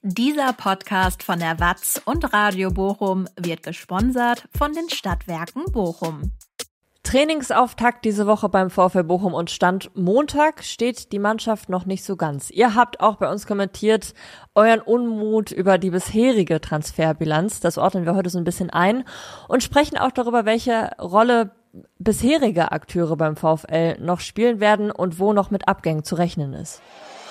Dieser Podcast von der WAZ und Radio Bochum wird gesponsert von den Stadtwerken Bochum. Trainingsauftakt diese Woche beim VfL Bochum und Stand Montag steht die Mannschaft noch nicht so ganz. Ihr habt auch bei uns kommentiert euren Unmut über die bisherige Transferbilanz. Das ordnen wir heute so ein bisschen ein und sprechen auch darüber, welche Rolle bisherige Akteure beim VfL noch spielen werden und wo noch mit Abgängen zu rechnen ist.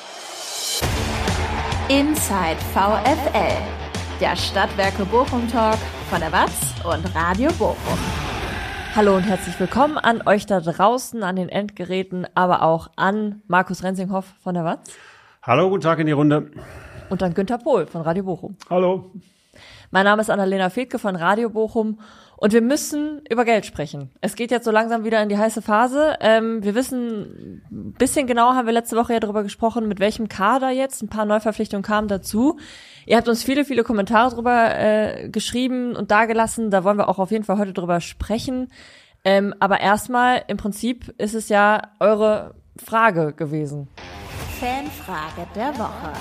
Inside VfL, der Stadtwerke Bochum Talk von der WAZ und Radio Bochum. Hallo und herzlich willkommen an euch da draußen, an den Endgeräten, aber auch an Markus Rensinghoff von der WAZ. Hallo, guten Tag in die Runde. Und an Günther Pohl von Radio Bochum. Hallo. Mein Name ist Annalena Fedke von Radio Bochum und wir müssen über Geld sprechen. Es geht jetzt so langsam wieder in die heiße Phase. Wir wissen, ein bisschen genauer haben wir letzte Woche ja darüber gesprochen, mit welchem Kader jetzt. Ein paar Neuverpflichtungen kamen dazu. Ihr habt uns viele, viele Kommentare drüber geschrieben und dagelassen. Da wollen wir auch auf jeden Fall heute drüber sprechen. Aber erstmal, im Prinzip ist es ja eure Frage gewesen. Fanfrage der Woche.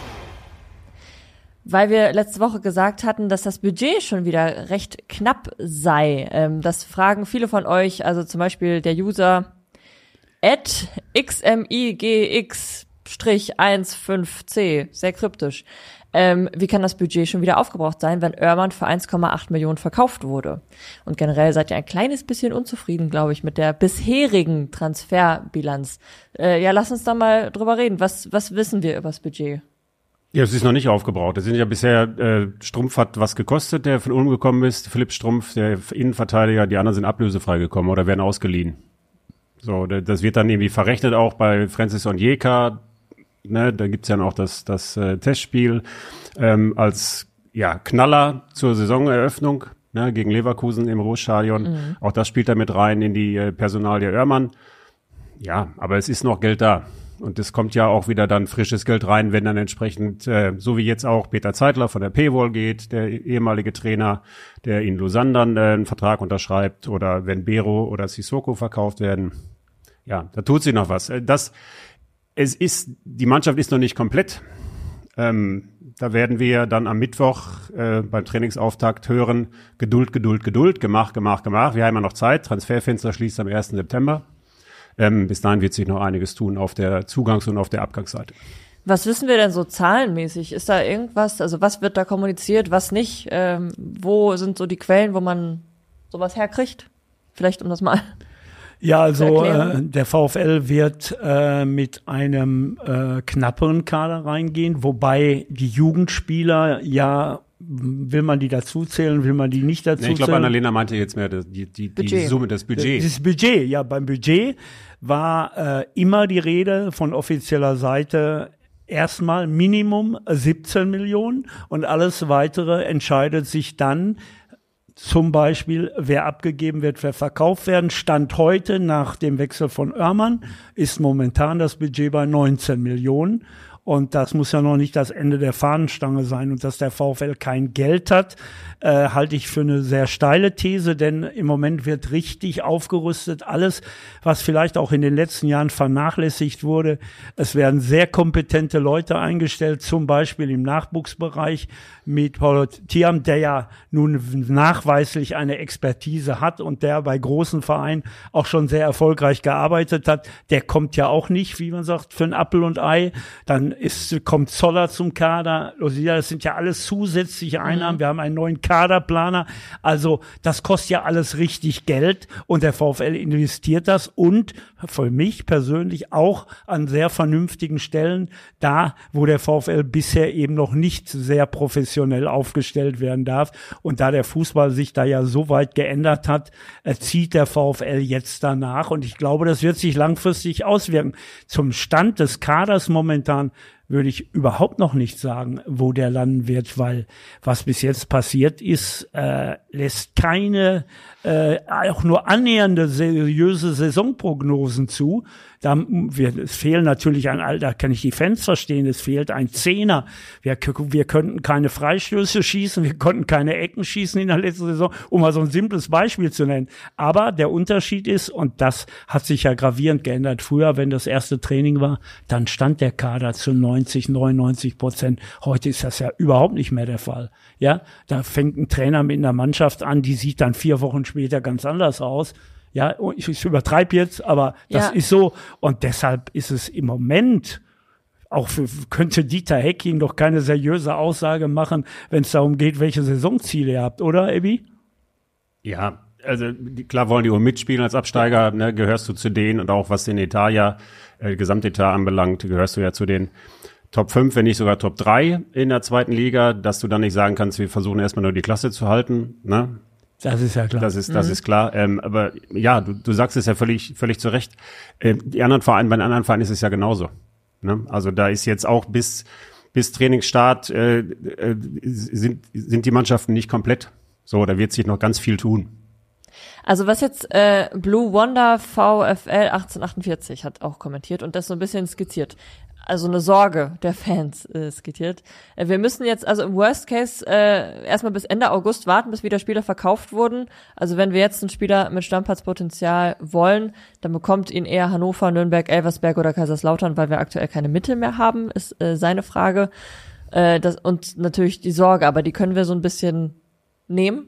Weil wir letzte Woche gesagt hatten, dass das Budget schon wieder recht knapp sei. Das fragen viele von euch, also zum Beispiel der User @xmigx-15c, sehr kryptisch. Wie kann das Budget schon wieder aufgebraucht sein, wenn Oermann für 1,8 Millionen verkauft wurde? Und generell seid ihr ein kleines bisschen unzufrieden, glaube ich, mit der bisherigen Transferbilanz. Ja, lass uns da mal drüber reden. Was wissen wir über das Budget? Ja, es ist noch nicht aufgebraucht. Es sind ja bisher, Strumpf hat was gekostet, der von Ulm gekommen ist. Philipp Strumpf, der Innenverteidiger, die anderen sind ablösefrei gekommen oder werden ausgeliehen. So, das wird dann irgendwie verrechnet auch bei Francis Onyeka. Ne, da gibt's ja noch das Testspiel als Knaller zur Saisoneröffnung, ne, gegen Leverkusen im Ruhrstadion. Mhm. Auch das spielt da mit rein in die Personalie Oermann. Ja, aber es ist noch Geld da. Und es kommt ja auch wieder dann frisches Geld rein, wenn dann entsprechend, so wie jetzt auch Peter Zeitler von der P-Wol geht, der ehemalige Trainer, der in Lausanne dann einen Vertrag unterschreibt, oder wenn Bero oder Sissoko verkauft werden. Ja, da tut sich noch was. Die Mannschaft ist noch nicht komplett. Da werden wir dann am Mittwoch beim Trainingsauftakt hören, Geduld, gemacht. Wir haben ja noch Zeit. Transferfenster schließt am 1. September. Bis dahin wird sich noch einiges tun auf der Zugangs- und auf der Abgangsseite. Was wissen wir denn so zahlenmäßig? Ist da irgendwas, also was wird da kommuniziert, was nicht? Wo sind so die Quellen, wo man sowas herkriegt? Vielleicht um das mal ja, also der VfL wird mit einem knapperen Kader reingehen, wobei die Jugendspieler will man die dazuzählen, will man die nicht dazuzählen? Ich glaube, Annalena meinte jetzt mehr die Summe, das Budget. Das Budget, ja, beim Budget war immer die Rede von offizieller Seite erstmal Minimum 17 Millionen und alles Weitere entscheidet sich dann, zum Beispiel, wer abgegeben wird, wer verkauft werden. Stand heute nach dem Wechsel von Oermann ist momentan das Budget bei 19 Millionen. Und das muss ja noch nicht das Ende der Fahnenstange sein. Und dass der VfL kein Geld hat, halte ich für eine sehr steile These, denn im Moment wird richtig aufgerüstet. Alles, was vielleicht auch in den letzten Jahren vernachlässigt wurde. Es werden sehr kompetente Leute eingestellt, zum Beispiel im Nachwuchsbereich mit Paul Thiam, der ja nun nachweislich eine Expertise hat und der bei großen Vereinen auch schon sehr erfolgreich gearbeitet hat. Der kommt ja auch nicht, wie man sagt, für ein Appel und Ei. Dann kommt Zoller zum Kader. Das sind ja alles zusätzliche Einnahmen. Wir haben einen neuen Kaderplaner. Also das kostet ja alles richtig Geld und der VfL investiert das und für mich persönlich auch an sehr vernünftigen Stellen, da wo der VfL bisher eben noch nicht sehr professionell aufgestellt werden darf. Und da der Fußball sich da ja so weit geändert hat, zieht der VfL jetzt danach und ich glaube, das wird sich langfristig auswirken. Zum Stand des Kaders momentan würde ich überhaupt noch nicht sagen, wo der landen wird, weil was bis jetzt passiert ist, lässt keine auch nur annähernde seriöse Saisonprognosen zu. Es fehlen natürlich da kann ich die Fans verstehen, es fehlt ein Zehner. Wir könnten keine Freistöße schießen, wir konnten keine Ecken schießen in der letzten Saison, um mal so ein simples Beispiel zu nennen. Aber der Unterschied ist, und das hat sich ja gravierend geändert, früher, wenn das erste Training war, dann stand der Kader zu 99%. Heute ist das ja überhaupt nicht mehr der Fall. Ja, da fängt ein Trainer mit einer Mannschaft an, die sieht dann 4 Wochen später ganz anders aus. Ja, ich übertreibe jetzt, aber das ist so. Und deshalb ist es im Moment, könnte Dieter Hecking doch keine seriöse Aussage machen, wenn es darum geht, welche Saisonziele ihr habt, oder, Ebi? Ja, also klar wollen die auch mitspielen als Absteiger, ne, gehörst du zu denen, und auch was den Etat Gesamtetat anbelangt, gehörst du ja zu den Top 5, wenn nicht sogar Top 3 in der zweiten Liga, dass du dann nicht sagen kannst, wir versuchen erstmal nur die Klasse zu halten, ne? Das ist ja klar. Das ist klar. Aber ja, du sagst es ja völlig zu Recht. Bei den anderen Vereinen ist es ja genauso. Ne? Also da ist jetzt auch bis Trainingsstart sind die Mannschaften nicht komplett. So, da wird sich noch ganz viel tun. Also was jetzt Blue Wonder VfL 1848 hat auch kommentiert und das so ein bisschen skizziert. Also eine Sorge der Fans skizziert. Wir müssen jetzt also im Worst Case erstmal bis Ende August warten, bis wieder Spieler verkauft wurden. Also wenn wir jetzt einen Spieler mit Stammplatzpotenzial wollen, dann bekommt ihn eher Hannover, Nürnberg, Elversberg oder Kaiserslautern, weil wir aktuell keine Mittel mehr haben, ist seine Frage. Und natürlich die Sorge, aber die können wir so ein bisschen nehmen.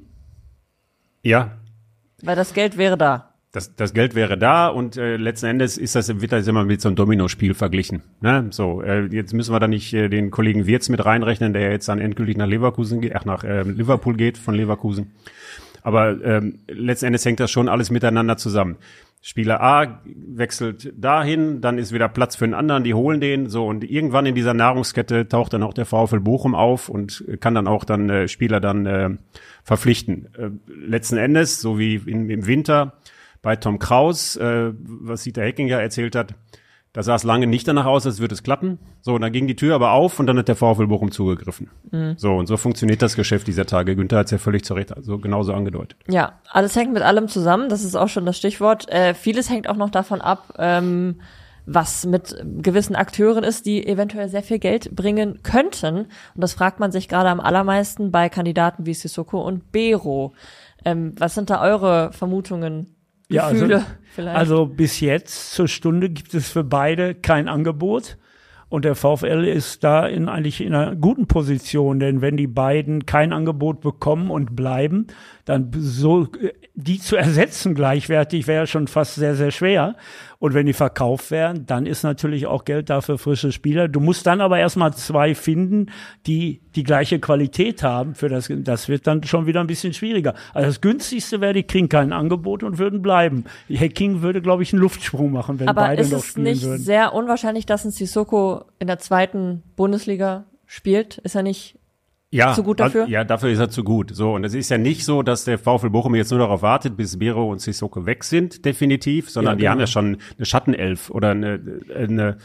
Ja. Weil das Geld wäre da. Das Geld wäre da, und letzten Endes wird das immer mit so einem Dominospiel verglichen. Ne? So, jetzt müssen wir da nicht den Kollegen Wirtz mit reinrechnen, der jetzt dann endgültig nach Liverpool geht von Leverkusen. Aber letzten Endes hängt das schon alles miteinander zusammen. Spieler A wechselt dahin, dann ist wieder Platz für einen anderen, die holen den, so, und irgendwann in dieser Nahrungskette taucht dann auch der VfL Bochum auf und kann dann auch Spieler verpflichten. Letzten Endes, so wie im Winter bei Tom Kraus, was Dieter Hecking ja erzählt hat, da sah es lange nicht danach aus, als würde es klappen. So, und dann ging die Tür aber auf und dann hat der VfL Bochum zugegriffen. Mhm. So, und so funktioniert das Geschäft dieser Tage. Günther hat es ja völlig zu Recht genauso angedeutet. Ja, alles hängt mit allem zusammen, das ist auch schon das Stichwort. Vieles hängt auch noch davon ab, was mit gewissen Akteuren ist, die eventuell sehr viel Geld bringen könnten. Und das fragt man sich gerade am allermeisten bei Kandidaten wie Sissoko und Bero. Was sind da eure Vermutungen? Gefühle, also bis jetzt zur Stunde gibt es für beide kein Angebot, und der VfL ist da eigentlich in einer guten Position, denn wenn die beiden kein Angebot bekommen und bleiben, dann so die zu ersetzen gleichwertig wäre schon fast sehr, sehr schwer. Und wenn die verkauft werden, dann ist natürlich auch Geld da für frische Spieler. Du musst dann aber erstmal 2 finden, die die gleiche Qualität haben. Das wird dann schon wieder ein bisschen schwieriger. Also das günstigste wäre, die kriegen kein Angebot und würden bleiben. Hecking würde, glaube ich, einen Luftsprung machen, wenn beide noch spielen würden. Aber ist es nicht sehr unwahrscheinlich, dass ein Sissoko in der 2. Bundesliga spielt? Ist er nicht zu gut dafür? Ja, dafür ist er zu gut. So, und es ist ja nicht so, dass der VfL Bochum jetzt nur darauf wartet, bis Bero und Sissoko weg sind, definitiv, sondern die haben ja schon eine Schattenelf oder eine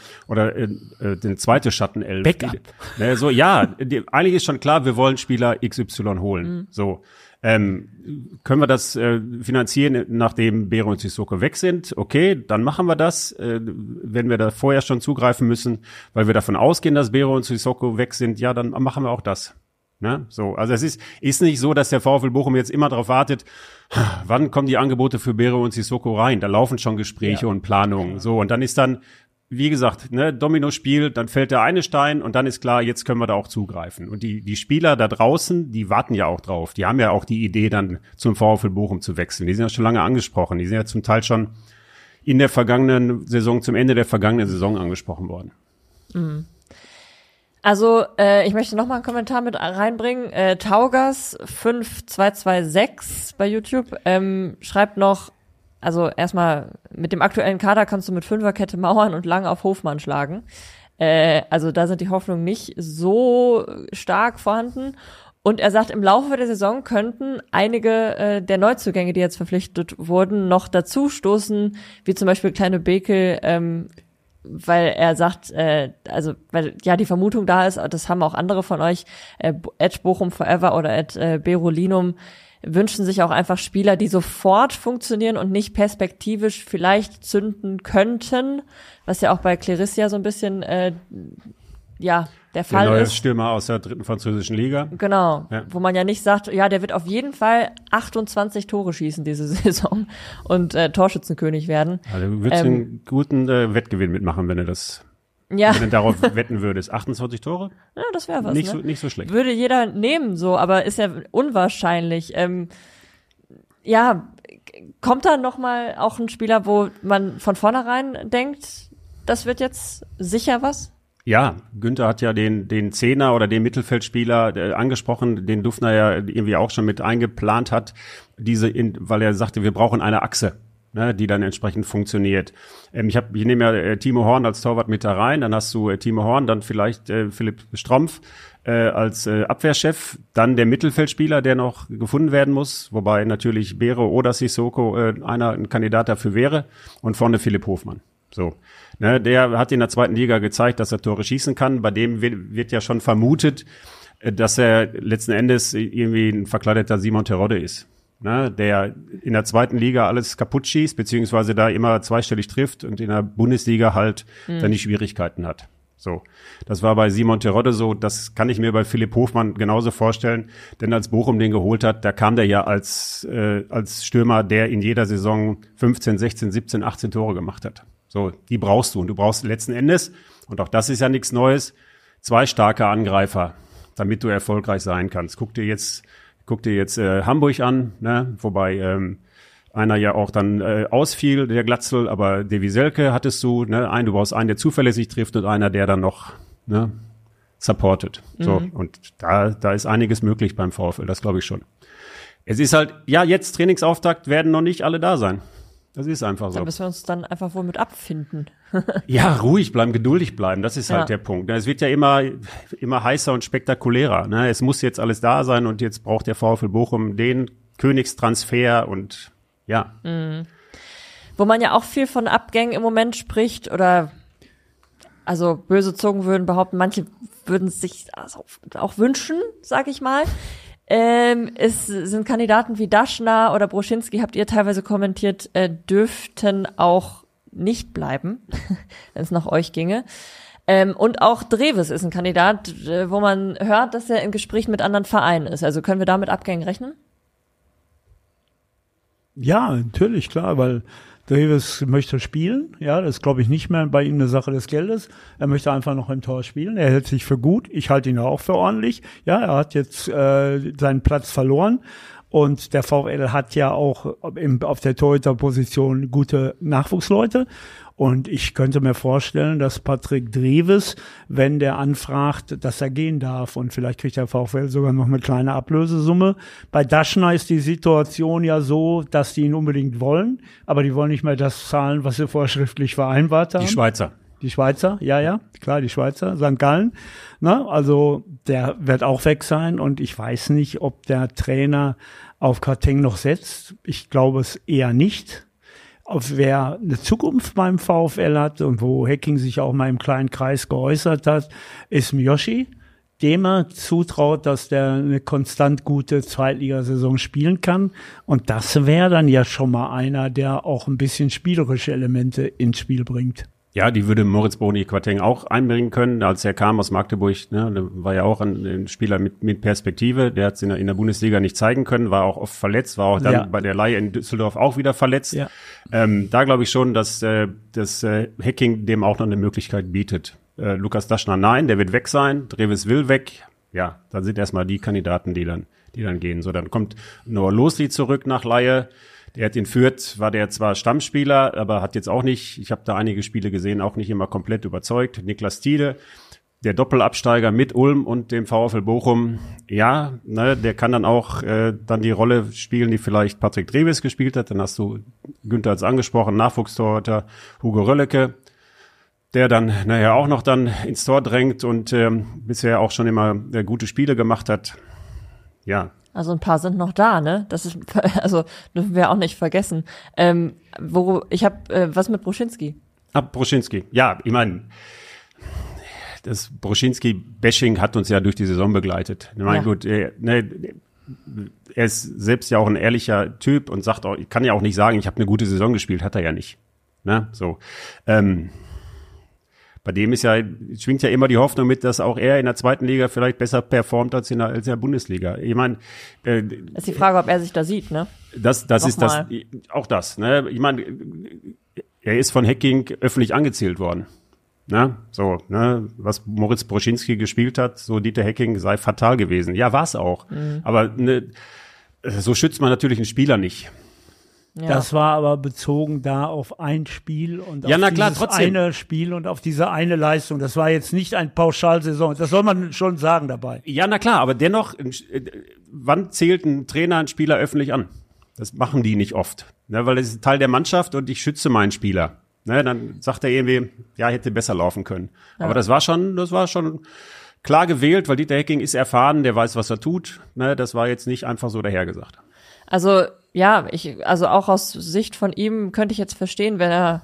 zweite Schattenelf. Backup. So, ja, eigentlich ist schon klar, wir wollen Spieler XY holen. Mhm. So. Können wir das finanzieren, nachdem Bero und Sissoko weg sind? Okay, dann machen wir das. Wenn wir da vorher schon zugreifen müssen, weil wir davon ausgehen, dass Bero und Sissoko weg sind, ja, dann machen wir auch das. Ne? So, also es ist nicht so, dass der VfL Bochum jetzt immer darauf wartet, wann kommen die Angebote für Bero und Sissoko rein? Da laufen schon Gespräche und Planungen. So, und dann ist dann, wie gesagt, ne, Dominospiel, dann fällt der eine Stein und dann ist klar, jetzt können wir da auch zugreifen. Und die Spieler da draußen, die warten ja auch drauf. Die haben ja auch die Idee, dann zum VfL Bochum zu wechseln. Die sind ja schon lange angesprochen. Die sind ja zum Teil schon in der vergangenen Saison, zum Ende der vergangenen Saison angesprochen worden. Mhm. Also, ich möchte noch mal einen Kommentar mit reinbringen. Taugas 5226 bei YouTube schreibt noch, also erstmal, mit dem aktuellen Kader kannst du mit Fünferkette mauern und lange auf Hofmann schlagen. Also da sind die Hoffnungen nicht so stark vorhanden. Und er sagt, im Laufe der Saison könnten einige der Neuzugänge, die jetzt verpflichtet wurden, noch dazu stoßen, wie zum Beispiel Kleine Bekel, weil er sagt, weil ja die Vermutung da ist, das haben auch andere von euch, @Bochum Forever oder @Berolinum wünschen sich auch einfach Spieler, die sofort funktionieren und nicht perspektivisch vielleicht zünden könnten, was ja auch bei Clarissa so ein bisschen der Fall der neue ist. Stürmer aus der 3. französischen Liga. Genau, Ja. wo man ja nicht sagt, ja, der wird auf jeden Fall 28 Tore schießen diese Saison und Torschützenkönig werden. Also du würdest einen guten Wettgewinn mitmachen, wenn du darauf wetten würdest. 28 Tore? Ja, das wäre was, Nicht so schlecht. Würde jeder nehmen, so, aber ist ja unwahrscheinlich. Kommt da noch mal auch ein Spieler, wo man von vornherein denkt, das wird jetzt sicher was? Ja, Günther hat ja den Zehner oder den Mittelfeldspieler angesprochen, den Dufner ja irgendwie auch schon mit eingeplant hat, weil er sagte, wir brauchen eine Achse, ne, die dann entsprechend funktioniert. Ich nehme ja Timo Horn als Torwart mit da rein, dann hast du Timo Horn, dann vielleicht Philipp Strompf als Abwehrchef, dann der Mittelfeldspieler, der noch gefunden werden muss, wobei natürlich Beere oder Sissoko ein Kandidat dafür wäre, und vorne Philipp Hofmann. So, ne, der hat in der 2. Liga gezeigt, dass er Tore schießen kann. Bei dem wird ja schon vermutet, dass er letzten Endes irgendwie ein verkleideter Simon Terodde ist, ne, der in der 2. Liga alles kaputt schießt, beziehungsweise da immer zweistellig trifft und in der Bundesliga halt dann die Schwierigkeiten hat. So, das war bei Simon Terodde so, das kann ich mir bei Philipp Hofmann genauso vorstellen, denn als Bochum den geholt hat, da kam der ja als Stürmer, der in jeder Saison 15, 16, 17, 18 Tore gemacht hat. So, die brauchst du. Und du brauchst letzten Endes, und auch das ist ja nichts Neues, 2 starke Angreifer, damit du erfolgreich sein kannst. Guck dir jetzt Hamburg an, ne? Wobei einer ja auch dann ausfiel, der Glatzel, aber der Wieselke hattest du, ne? Du brauchst einen, der zuverlässig trifft, und einer, der dann noch supportet. So, und da ist einiges möglich beim VfL, das glaube ich schon. Es ist halt, ja, jetzt Trainingsauftakt, werden noch nicht alle da sein. Das ist einfach so. Da müssen wir uns dann einfach wohl mit abfinden. Ja, ruhig bleiben, geduldig bleiben, das ist halt der Punkt. Es wird ja immer heißer und spektakulärer. Ne? Es muss jetzt alles da sein, und jetzt braucht der VfL Bochum den Königstransfer und ja. Wo man ja auch viel von Abgängen im Moment spricht, oder also böse Zungen würden behaupten, manche würden es sich auch wünschen, sag ich mal. Es sind Kandidaten wie Daschner oder Broschinski, habt ihr teilweise kommentiert, dürften auch nicht bleiben, wenn es nach euch ginge. Und auch Dreves ist ein Kandidat, wo man hört, dass er in Gesprächen mit anderen Vereinen ist. Also können wir da mit Abgängen rechnen? Ja, natürlich, klar, weil Dreves möchte spielen. Ja, das ist, glaube ich, nicht mehr bei ihm eine Sache des Geldes. Er möchte einfach noch im Tor spielen. Er hält sich für gut. Ich halte ihn auch für ordentlich. Ja, er hat jetzt seinen Platz verloren. Und der VfL hat ja auch auf der Torhüterposition gute Nachwuchsleute. Und ich könnte mir vorstellen, dass Patrick Dreves, wenn der anfragt, dass er gehen darf, und vielleicht kriegt der VfL sogar noch eine kleine Ablösesumme. Bei Daschner ist die Situation ja so, dass die ihn unbedingt wollen, aber die wollen nicht mehr das zahlen, was sie vorschriftlich vereinbart haben. Die Schweizer, ja, klar, die Schweizer, St. Gallen. Na, also der wird auch weg sein, und ich weiß nicht, ob der Trainer auf Karteng noch setzt. Ich glaube es eher nicht. Auf wer eine Zukunft beim VfL hat und wo Hecking sich auch mal im kleinen Kreis geäußert hat, ist Miyoshi, dem er zutraut, dass der eine konstant gute Zweitligasaison spielen kann. Und das wäre dann ja schon mal einer, der auch ein bisschen spielerische Elemente ins Spiel bringt. Ja, die würde Moritz Boni-Quateng auch einbringen können, als er kam aus Magdeburg. Ne, der war ja auch ein Spieler mit Perspektive. Der hat es in der Bundesliga nicht zeigen können, war auch oft verletzt, war auch dann bei der Leihe in Düsseldorf auch wieder verletzt. Ja. Da glaube ich schon, dass Hecking dem auch noch eine Möglichkeit bietet. Lukas Daschner, nein, der wird weg sein. Dreves will weg. Ja, dann sind erstmal die Kandidaten, die dann gehen. So, dann kommt Noah Losli zurück nach Leihe. Der hat in Fürth, war der zwar Stammspieler, aber hat jetzt auch nicht, ich habe da einige Spiele gesehen, auch nicht immer komplett überzeugt. Niklas Tiede, der Doppelabsteiger mit Ulm und dem VfL Bochum, ja, ne, der kann dann auch dann die Rolle spielen, die vielleicht Patrick Dreves gespielt hat. Dann hast du Günther als angesprochen, Nachwuchstorhüter Hugo Röllecke, der dann nachher auch noch dann ins Tor drängt und bisher auch schon immer gute Spiele gemacht hat. Ja. Also ein paar sind noch da, ne? Das ist, also dürfen wir auch nicht vergessen. Ich habe was mit Broschinski? Broschinski. Ja, ich meine, das Broschinski-Bashing hat uns ja durch die Saison begleitet. Ich meine, gut, er ist selbst ja auch ein ehrlicher Typ und sagt auch, ich kann ja auch nicht sagen, ich habe eine gute Saison gespielt, hat er ja nicht. Ne? So. Bei dem schwingt ja immer die Hoffnung mit, dass auch er in der zweiten Liga vielleicht besser performt als in der Bundesliga. Ich meine, ist die Frage, ob er sich da sieht, ne? Das ist das, auch das, ne? Ich meine, er ist von Hecking öffentlich angezählt worden. Ne? So, ne? Was Moritz Broschinski gespielt hat, so Dieter Hecking sei fatal gewesen. Ja, war es auch. Mhm. Aber ne, so schützt man natürlich einen Spieler nicht. Ja. Das war aber bezogen da auf ein Spiel und auf dieses eine Spiel und auf diese eine Leistung. Das war jetzt nicht ein Pauschalsaison. Das soll man schon sagen dabei. Ja, na klar, aber dennoch, wann zählt ein Trainer einen Spieler öffentlich an? Das machen die nicht oft, ne, weil das ist Teil der Mannschaft und ich schütze meinen Spieler. Ne, dann sagt er irgendwie, ja, hätte besser laufen können. Ja. Aber das war schon klar gewählt, weil Dieter Hecking ist erfahren, der weiß, was er tut. Ne, das war jetzt nicht einfach so dahergesagt. Also ja, also auch aus Sicht von ihm könnte ich jetzt verstehen, wenn er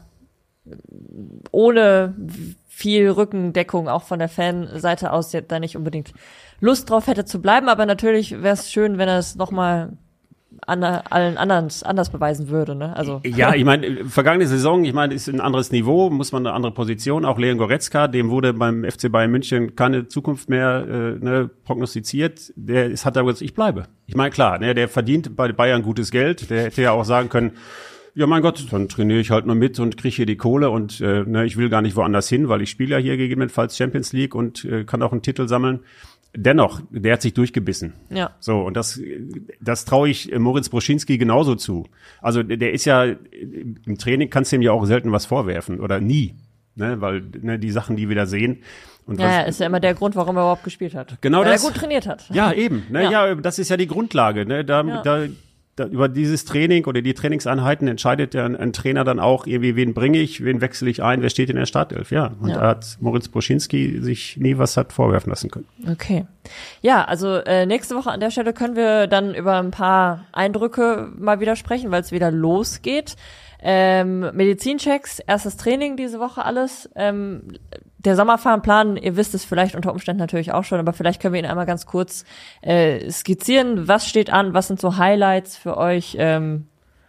ohne viel Rückendeckung auch von der Fanseite aus jetzt da nicht unbedingt Lust drauf hätte zu bleiben, aber natürlich wäre es schön, wenn er es nochmal allen anders beweisen würde, ne? Also ja, ich meine, vergangene Saison, ich meine, ist ein anderes Niveau, muss man eine andere Position. Auch Leon Goretzka, dem wurde beim FC Bayern München keine Zukunft mehr prognostiziert. Hat aber gesagt, ich bleibe. Ich meine, klar, ne, der verdient bei Bayern gutes Geld. Der hätte ja auch sagen können, ja, mein Gott, dann trainiere ich halt mal mit und kriege hier die Kohle und ich will gar nicht woanders hin, weil ich spiele ja hier gegebenenfalls Champions League und kann auch einen Titel sammeln. Dennoch, der hat sich durchgebissen. Ja. So, und das traue ich Moritz Broschinski genauso zu. Also der ist ja, im Training kannst du ihm ja auch selten was vorwerfen oder nie, ne, weil die Sachen, die wir da sehen. Und ja, ist ja immer der Grund, warum er überhaupt gespielt hat. Genau, weil das. Er gut trainiert hat. Ja, eben. Ne, ja, das ist ja die Grundlage. Ne, über dieses Training oder die Trainingseinheiten entscheidet ja ein Trainer dann auch irgendwie, wen bringe ich, wen wechsle ich ein, wer steht in der Startelf, ja. Und da hat Moritz Broschinski sich nie was hat vorwerfen lassen können. Okay. Ja, also nächste Woche an der Stelle können wir dann über ein paar Eindrücke mal wieder sprechen, weil es wieder losgeht. Medizinchecks, erstes Training diese Woche alles. Der Sommerfahrplan, ihr wisst es vielleicht unter Umständen natürlich auch schon, aber vielleicht können wir ihn einmal ganz kurz skizzieren. Was steht an? Was sind so Highlights für euch in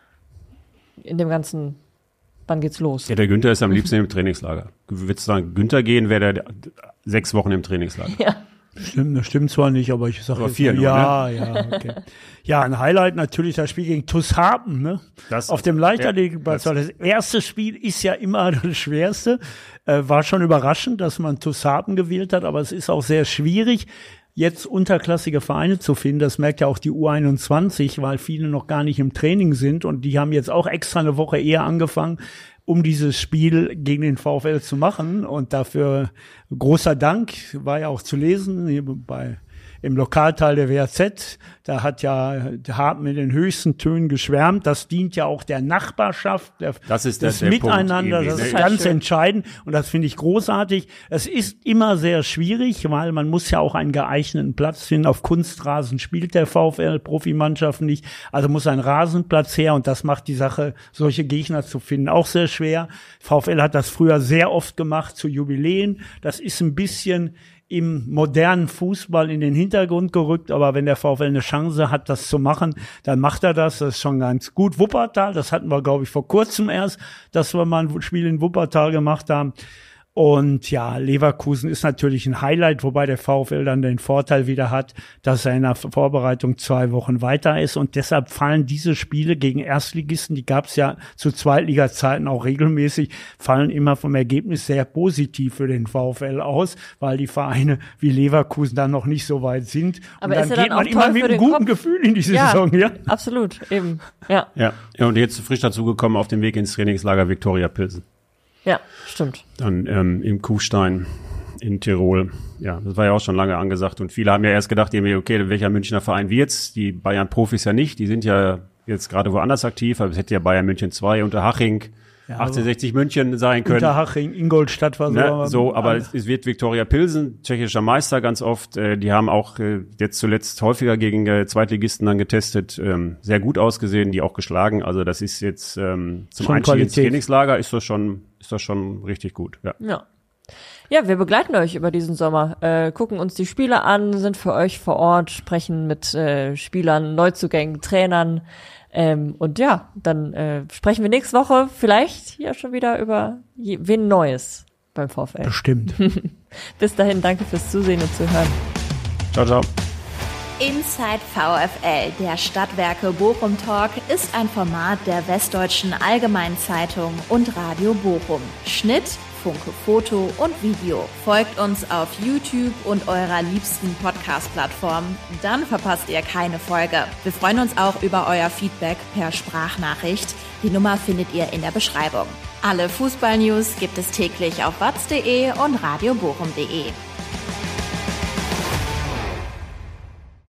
dem ganzen, wann geht's los? Ja, der Günther ist am liebsten im Trainingslager. Würdest du sagen, Günther gehen, wäre der 6 Wochen im Trainingslager. Ja. Das stimmt zwar nicht, aber ich sage 4 nur, ja, ne? Ja, okay. Ja, ein Highlight natürlich das Spiel gegen TuS Harpen, ne? Auf dem Leichtathletikplatz. Das erste Spiel ist ja immer das Schwerste. War schon überraschend, dass man TuS Harpen gewählt hat, aber es ist auch sehr schwierig, jetzt unterklassige Vereine zu finden. Das merkt ja auch die U21, weil viele noch gar nicht im Training sind und die haben jetzt auch extra eine Woche eher angefangen, um dieses Spiel gegen den VfL zu machen. Und dafür großer Dank, war ja auch zu lesen hier im Lokalteil der WAZ. Da hat ja Harpen in den höchsten Tönen geschwärmt. Das dient ja auch der Nachbarschaft, des Miteinander. Das ist ganz entscheidend. Und das finde ich großartig. Es ist immer sehr schwierig, weil man muss ja auch einen geeigneten Platz finden. Auf Kunstrasen spielt der VfL Profimannschaften nicht. Also muss ein Rasenplatz her. Und das macht die Sache, solche Gegner zu finden, auch sehr schwer. VfL hat das früher sehr oft gemacht zu Jubiläen. Das ist ein bisschen im modernen Fußball in den Hintergrund gerückt, aber wenn der VfL eine Chance hat, das zu machen, dann macht er das. Das ist schon ganz gut. Wuppertal, das hatten wir, glaube ich, vor kurzem erst, dass wir mal ein Spiel in Wuppertal gemacht haben. Und ja, Leverkusen ist natürlich ein Highlight, wobei der VfL dann den Vorteil wieder hat, dass er in der Vorbereitung 2 Wochen weiter ist. Und deshalb fallen diese Spiele gegen Erstligisten, die gab es ja zu Zweitliga-Zeiten auch regelmäßig, fallen immer vom Ergebnis sehr positiv für den VfL aus, weil die Vereine wie Leverkusen dann noch nicht so weit sind. Aber und dann geht man immer mit einem guten Gefühl in die Saison. Ja, absolut, eben. Ja, und jetzt frisch dazugekommen auf dem Weg ins Trainingslager Viktoria Pilsen. Ja, stimmt. Dann im Kufstein in Tirol. Ja, das war ja auch schon lange angesagt. Und viele haben ja erst gedacht, okay, welcher Münchner Verein wird's? Die Bayern-Profis ja nicht. Die sind ja jetzt gerade woanders aktiv. Aber es hätte ja Bayern München 2 unter Haching, 1860 München sein können. Unterhaching, Ingolstadt war so. Aber es wird Viktoria Pilsen, tschechischer Meister ganz oft. Die haben auch jetzt zuletzt häufiger gegen Zweitligisten dann getestet. Sehr gut ausgesehen, die auch geschlagen. Also das ist jetzt zum Einstieg ins Trainingslager ist das schon ist das schon richtig gut. Ja. Ja, wir begleiten euch über diesen Sommer, gucken uns die Spiele an, sind für euch vor Ort, sprechen mit Spielern, Neuzugängen, Trainern. Und ja, dann sprechen wir nächste Woche vielleicht ja schon wieder über wen Neues beim VfL. Bestimmt. Bis dahin, danke fürs Zusehen und Zuhören. Ciao, ciao. Inside VfL, der Stadtwerke Bochum Talk, ist ein Format der Westdeutschen Allgemeinen Zeitung und Radio Bochum. Schnitt, Funke Foto und Video. Folgt uns auf YouTube und eurer liebsten Podcast-Plattform. Dann verpasst ihr keine Folge. Wir freuen uns auch über euer Feedback per Sprachnachricht. Die Nummer findet ihr in der Beschreibung. Alle Fußball-News gibt es täglich auf watz.de und radiobochum.de.